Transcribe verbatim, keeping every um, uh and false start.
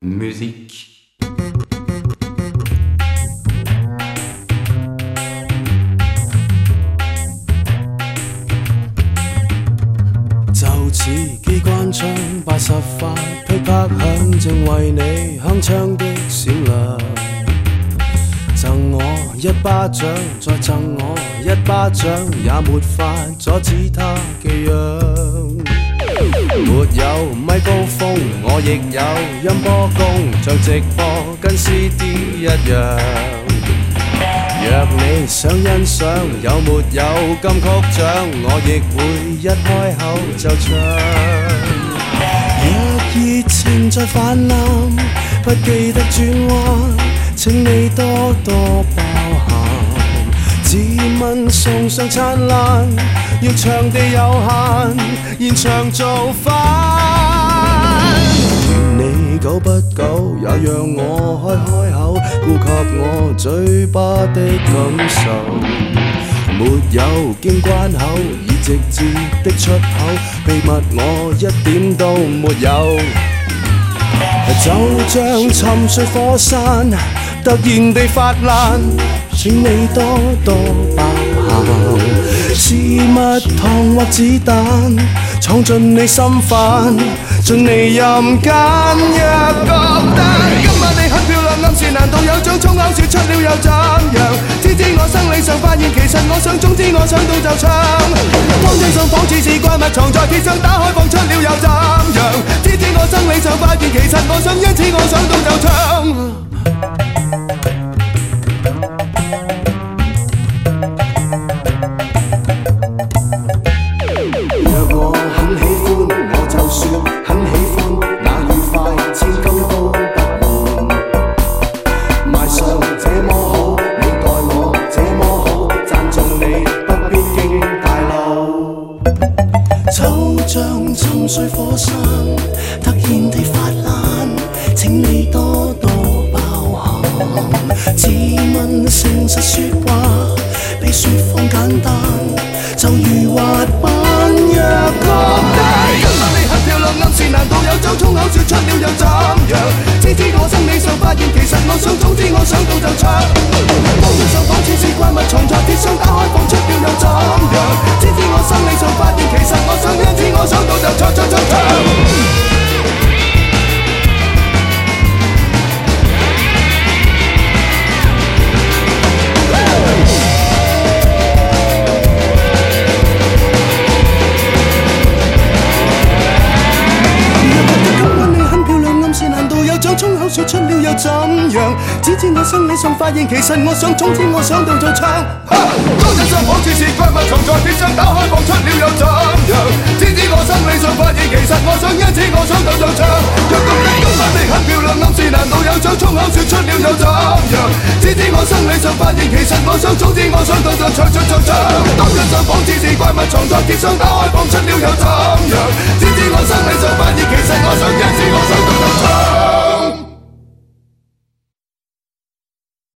Musique. 就似機關槍八十發噼啪響，正為你鏗鏘的閃亮。贈我一巴掌，再贈我一巴掌，也沒法阻止他寄養。沒有咪高峰，我亦有音波功，像直播跟 C D 一樣。若你想欣賞，有沒有金曲獎，我亦會一開口就唱。若熱情在泛濫，不記得轉彎，請你多多包涵。自問送上燦爛，要場地有限，現場做飯。你久不久，也讓我開開口，顧及我嘴巴的感受。沒有經關口，以直接的出口，秘密我一點都沒有。就像沉睡火山，突然地發爛，請你多多包涵。是蜜糖或子彈，闖進你心瓣，盡你任間。若覺得今晚你很漂亮，暗示難道有種粗口說出了又怎樣？知知我生理上發現，其實我想，總之我想到就唱。慌張上仿似是怪物藏在鐵上，打開放出了又怎樣？知知我生理上發現，其實我想，因此我想到就唱。沉睡火山，突然地發爛，請你多多包涵。自問誠實說話，比説謊簡單，就如滑板。若覺得今晚你很漂亮，暗示難道有種粗口說出了又怎樣？知知我生理上發現，其實我想，總之我想到就唱。網絡上仿似是怪物藏在鐵箱，打開放出了又怎樣？知知我生理上發現，其實我想，因此我想到就唱唱唱唱。衝口說出了又怎樣？只知我生理上發現，其實我想，總之我想到就唱。當真相仿似是怪物藏在鐵箱，打開放出了又怎樣？只知我生理上發現，其實我想，因此我想到就唱。若覺得今晚你很漂亮，暗示難道有種衝口說出了又怎樣？只知我生理上發現，其實我想，總之我想到就唱唱唱唱。當真相仿似是怪物藏在鐵箱，打開放出了又怎樣？只知我生理上發現，其實我想，因此我想到就唱。